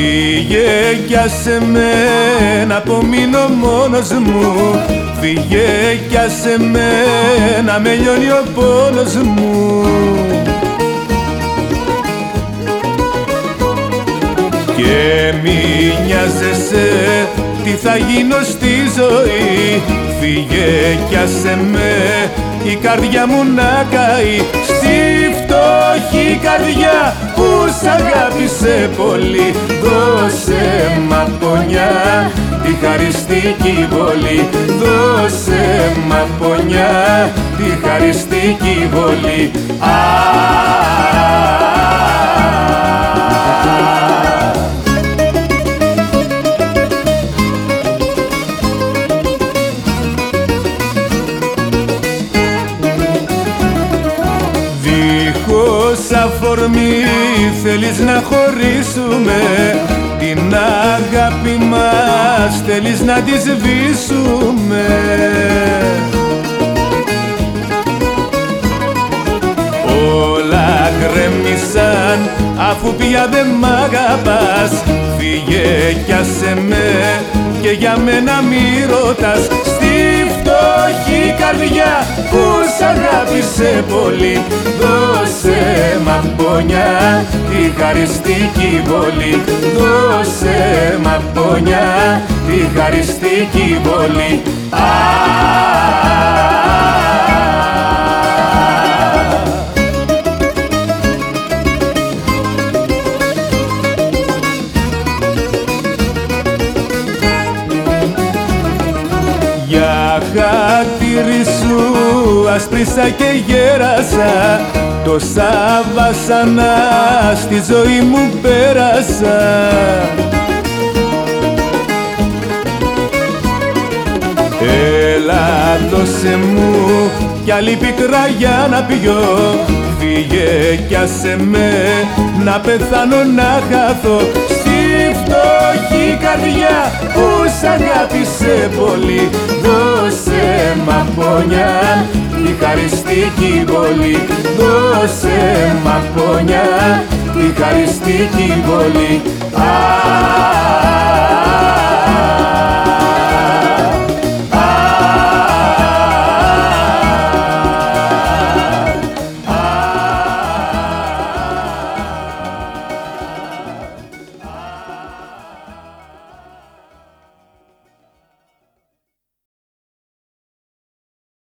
Φύγε κι άσε με να απομείνω μόνος μου. Φύγε κι άσε με να με λιώνει ο πόνος μου. Και μη νοιάζεσαι τι θα γίνω στη ζωή. Φύγε κι άσε με η καρδιά μου να καεί. Στη φτωχή καρδιά που σ' αγάπησε πολύ, δώσε μ' απονιά τη χαριστική βολή. Δώσε μ' απονιά τη χαριστική βολή. Δίχως αφορμή θέλεις να χωρίσουμε. Την αγάπη μας θέλεις να τη σβήσουμε. Όλα γκρέμισαν αφού πια δεν μ' αγαπάς. Φύγε κι άσε με και για μένα μη ρωτάς. Στη φτωχή καρδιά που σ' αγάπησε πολύ, δώσε μ' απονιά τη χαριστική βολή. Δώσε μ' απονιά τη χαριστική βολή. Για χατήρι σου άσπρισα και γέρασα. Τόσα βάσανα στη ζωή μου πέρασα. Έλα δώσε μου κι άλλη πικρά για να πιω. Φύγε κι άσε με να πεθάνω να χαθώ. Στη φτωχή καρδιά που σ' αγάπησε πολύ, δώσε μ' απονιά τη χαριστική βολή. Δώσε μ' απονιά τη χαριστική βολή.